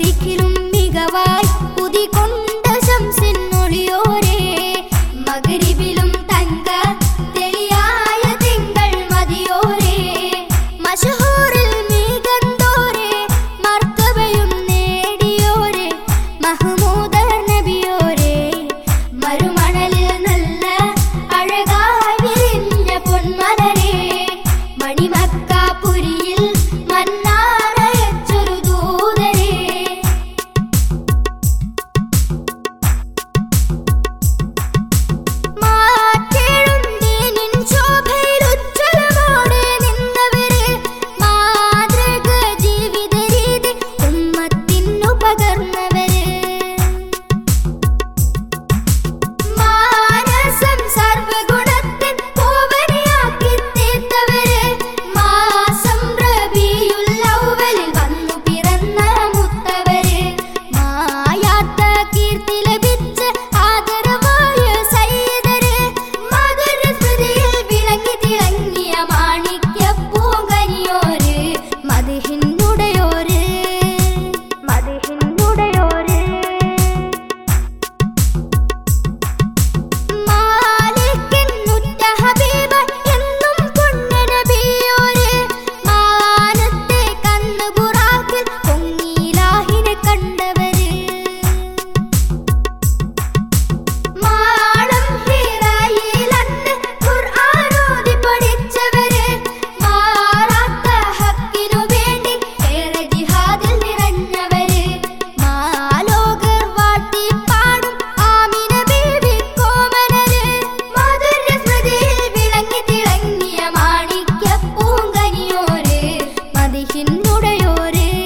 മശരിക്കിലും മികവായി ഉദികൊണ്ട ശംസിനൊളിയോരേ മഗ്രിബിലും തങ്ക തെളിയായ തിങ്കൾ മതിയോരേ മശഹൂറിൽ മികന്തോരേ മർത്തബയും നേടിയോരേ മഹ്മൂദർ നബിയോരേ മരുമണലിൽ നല്ല അഴകായി വിരിഞ്ഞ പൊന്മലരേ മണിമക്കാപുരിയിൽ മന്നാനയച്ചൊരു ദൂതരേ മാറ്റേഴും ദീനിൻ ശോഭയിലുജ്ജ്വലമോടെ നിന്നവര് മാതൃക ജീവിത രീതി ഉമ്മത്തിനു പകർന്നവര് മാനസം സർവഗുണത്തിൻ പൂവനിയാക്കി തീർത്തവര് മാസം റബീഉൽ അവ്വലിൽ വന്നു പിറന്ന മുത്തവര് മായാത്ത കീർത്തി ലഭിച്ച ആദരവായ സയ്യിദര് മധുരസ്മൃതിയിൽ വിളങ്ങി തിളങ്ങിയ മാണിക്യപ്പൂങ്കനിയോര് മദ്ഹിനുടയോര് മാലിക്കിനുറ്റ ഹബീബ എന്നും പുണ്യനബിയോര് മാനത്തെ കണ്ണ് ബുറാക്കിൽ പൊങ്ങിലാഹിനെ കണ്ടവര് മാളം ഹിറയിലന്ന് ഖുർആനോതി പഠിച്ചവര് മാറാത്ത ഹക്കിനു വേണ്ടി ഏറെ ജിഹാദിൽ നിറഞ്ഞവര് മാലോകർ വാട്ടിപ്പാടും ആമിന ബീവി കോമനര് മധുരസ്മൃതിയിൽ വിളങ്ങി തിളങ്ങിയ മാണിക്യപ്പൂങ്കനിയോര് മദ്ഹിനുടയോര്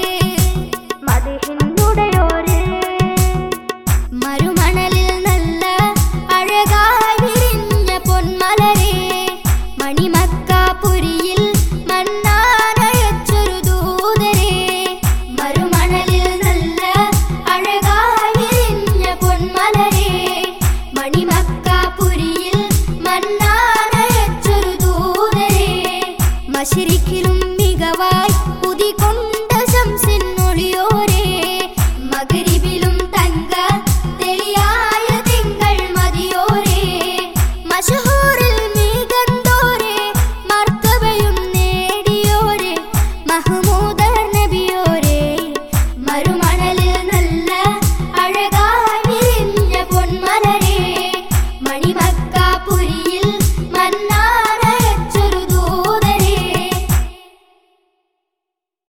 മരുമണലിൽ നല്ല അഴകായി വിരിഞ്ഞ പൊന്മലരേ മണിമക്കാപുരിയിൽ മന്നാനയച്ചൊരു ദൂതരേ മരുമണലിൽ നല്ല അഴകായി വിരിഞ്ഞ പൊന്മലരേ മണിമക്കാപുരിയിൽ മന്നാനയച്ചൊരു ദൂതരേ മശരിക്കിലും മികവായി ഉദികൊണ്ട ശംസിനൊളിയോരേ മഗ്രിബിലും തങ്ക തെളിയായ തിങ്കൾ മതിയോരേ മശഹൂറിൽ മികന്തോരേ മർത്തബയും നേടിയോരേ മഹ്മൂദർ നബിയോരേ മരുമണലിൽ നല്ല അഴകായി വിരിഞ്ഞ പൊന്മലരേ മണിമക്ക